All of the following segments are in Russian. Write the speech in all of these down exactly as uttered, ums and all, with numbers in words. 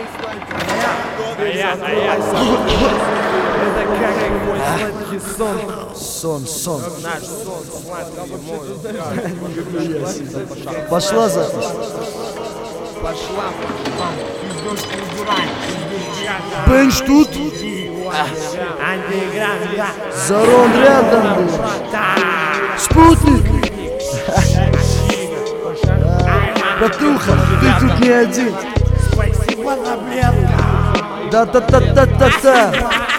А я, а я. Это как мой сладкий сон. Сон, сон. Наш сон сладкий мой. Пошла запись. Пошла. Бенч тут? Зарон рядом был. Спутник. Братуха, ты тут не один. Спасибо за бледка. Да-да-да-да-да-да.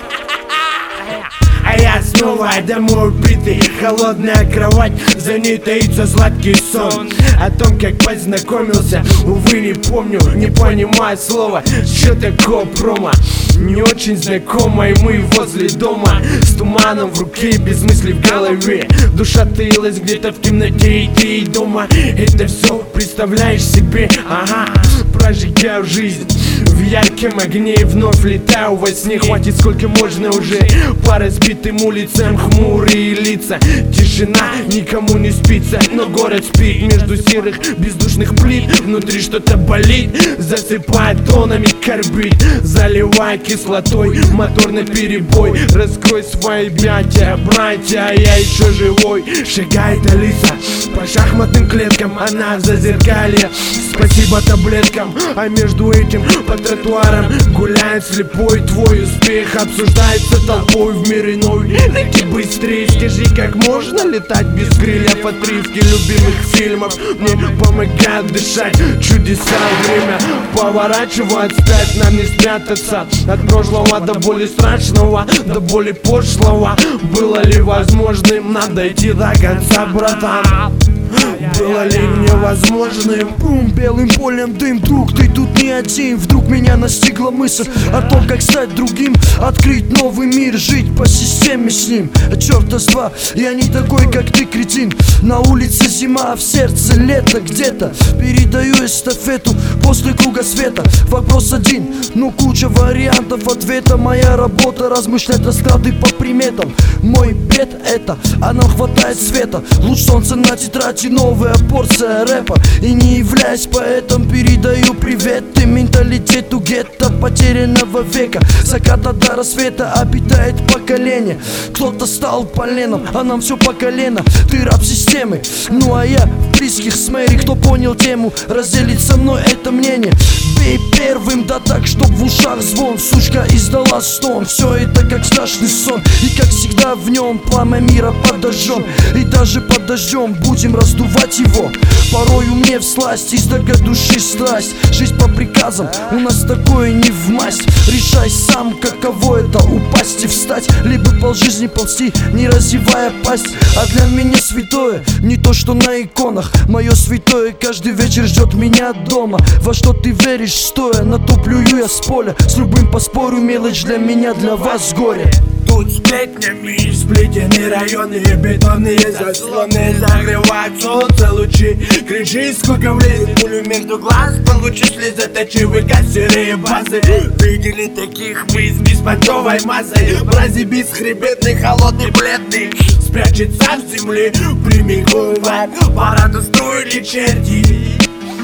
А я снова домой убитый, холодная кровать, за ней таится сладкий сон. О том, как познакомился, увы, не помню, не понимаю слова. Что такое промо? Не очень знакомый, мы возле дома, с туманом в руке, без мыслей в голове. Душа таилась где-то в темноте, и ты и дома. Это все представляешь себе, ага. Прожигаю жизнь в ярком огне и вновь летаю во сне. Хватит, сколько можно уже, по разбитым улицам хмурые лица. Тишина, никому не спится, но город спит между серых бездушных плит. Внутри что-то болит, засыпает тонами корбит, заливая кислотой мотор на перебой. Раскрой свои объятия, братья, я еще живой. Шагает Алиса по шахматным клеткам, она в зазеркалье. Спасибо таблеткам, а между этим по тротуарам гуляет слепой. Твой успех обсуждается толпой в мир иной. Лети быстрее, скажи, как можно летать без крыльев? Отрывки любимых фильмов мне помогают дышать. Чудеса время поворачивают вспять, нам не спрятаться от прошлого до боли страшного, до боли пошлого. Было ли возможным нам дойти до конца, братан? Было ли невозможным? Бум, белым полем дым, друг, ты тут не один. Вдруг меня настигла мысль о том, как стать другим, открыть новый мир, жить по системе с ним. А черта с два, я не такой, как ты, кретин. На улице зима, а в сердце лето где-то. Передаю эстафету после круга света. Вопрос один, ну куча вариантов ответа. Моя работа размышлять расклады по приметам. Мой бед это, а нам хватает света. Луч солнца на тетради, новая порция рэпа. И не являясь поэтом, передаю привет и менталитету гетто потерянного века. Заката до рассвета обитает поколение. Кто-то стал поленом, а нам все по колено. Ты раб системы, ну а я в близких с Мэри. Кто понял тему, разделит со мной это мнение. Бей первым, да так, чтоб в ушах звон. Сучка издала стон, все это как страшный сон. И как всегда в нем пламя мира подожжем. И даже под дождем будем раздувать его. Порою мне всласть, из дага души страсть. Жизнь по приказам, у нас такое не в масть. Решай сам, каково это упасть и встать, либо полжизни ползти, не разевая пасть. А для меня святое не то, что на иконах. Мое святое каждый вечер ждет меня дома. Во что ты веришь, стоя, на то плюю я с поля. С любым поспорю, мелочь для меня, для вас горе. Тут сплетнями сплетены районы, бетонные заслоны загревают солнце лучи. Кричи, сколько влезет пулю между глаз, получи слезоточивые кассеры базы. Видели таких мы с беспонтовой массой, брази бесхребетный, холодный, бледный. Спрячется в земле, прямиком параду строили черти.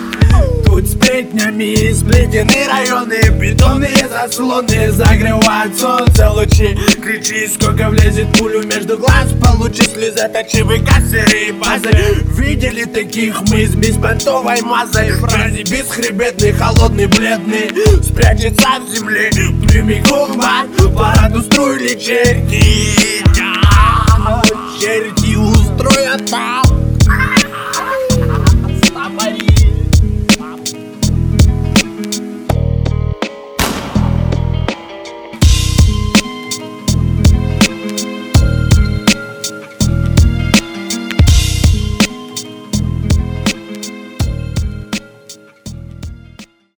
Тут сплетнями сплетены районы, бетонные заслоны загревают солнце лучи. Кричи, сколько влезет пулю между глаз, получи слезоточивые кассеры базы. Видели таких мы с беспонтовой массой, фразе бесхребетный, холодный, бледный. Спрячется в земле, прямиком параду строили черти.